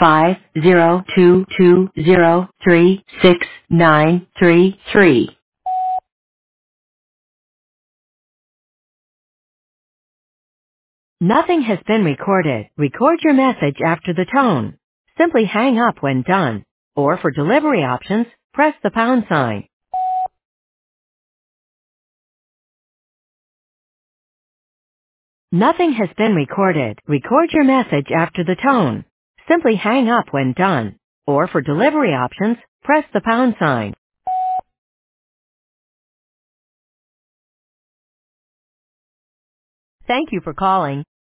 502203693. Nothing has been recorded. Record your message after the tone. Simply hang up when done. Or for delivery options, press the pound sign. Nothing has been recorded. Record your message after the tone. Simply hang up when done. Or for delivery options, press the pound sign. Thank you for calling